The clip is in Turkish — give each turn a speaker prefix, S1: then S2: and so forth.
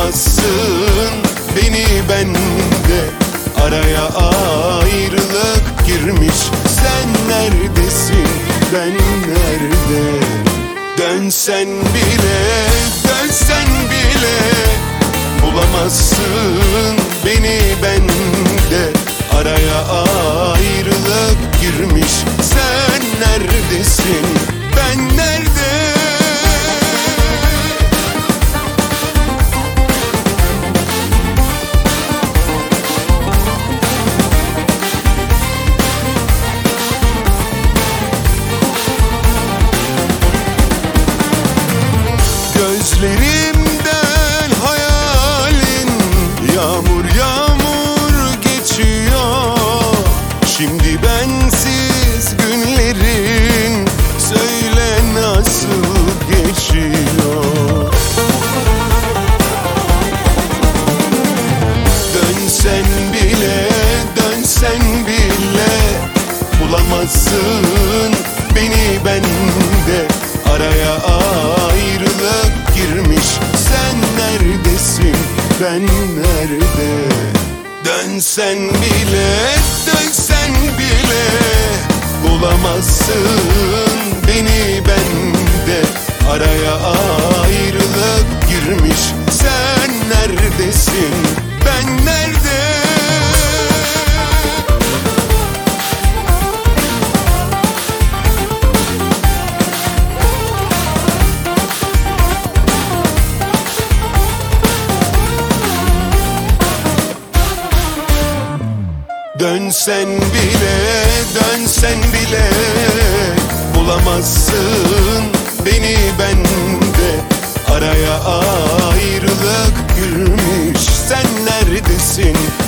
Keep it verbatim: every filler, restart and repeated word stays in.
S1: Bulamazsın beni bende, araya ayrılık girmiş. Sen neredesin, ben nerede? Dönsen bile, dönsen bile bulamazsın beni bende, araya ayrılık girmiş. Sen neredesin, ben nerede? Gözlerimden hayalin yağmur yağmur geçiyor. Şimdi bensiz günlerin söyle nasıl geçiyor? Dönsen bile, dönsen bile bulamazsın beni bende, araya ayrılık girmiş. Sen neredesin, ben nerede? Dönsen bile, dönsen bile bulamazsın beni bende, araya ayrılık girmiş. Sen neredesin, ben nerede? Dönsen bile, dönsen bile bulamazsın beni bende, araya ayrılık girmiş. Sen neredesin,